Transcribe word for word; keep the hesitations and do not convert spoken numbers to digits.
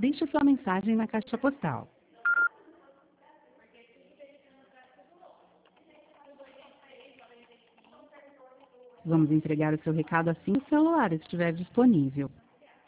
Deixe sua mensagem na caixa postal. Vamos entregar o seu recado assim que o celular estiver disponível.